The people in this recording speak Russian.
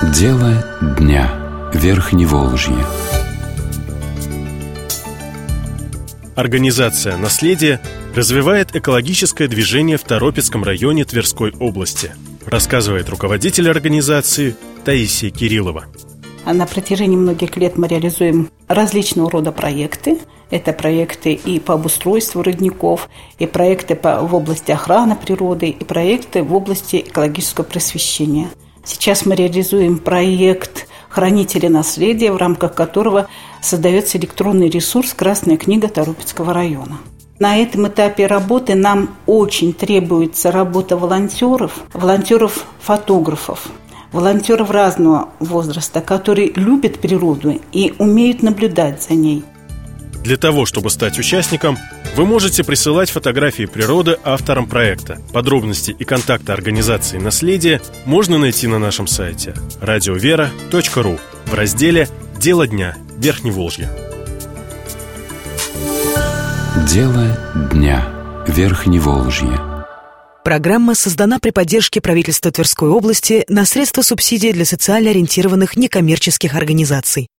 Дело дня. Верхневолжье. Организация «Наследие» развивает экологическое движение в Торопецком районе Тверской области, рассказывает руководитель организации Таисия Кириллова. На протяжении многих лет мы реализуем различного рода проекты. Это проекты и по обустройству родников, и проекты в области охраны природы, и проекты в области экологического просвещения. Сейчас мы реализуем проект «Хранители наследия», в рамках которого создается электронный ресурс «Красная книга Торопецкого района». На этом этапе работы нам очень требуется работа волонтеров-фотографов, волонтеров разного возраста, которые любят природу и умеют наблюдать за ней. Для того, чтобы стать участником, вы можете присылать фотографии природы авторам проекта. Подробности и контакты организации «Наследие» можно найти на нашем сайте radiovera.ru в разделе «Дело дня. Верхневолжье». Дело дня. Верхневолжье. Программа создана при поддержке правительства Тверской области на средства субсидий для социально ориентированных некоммерческих организаций.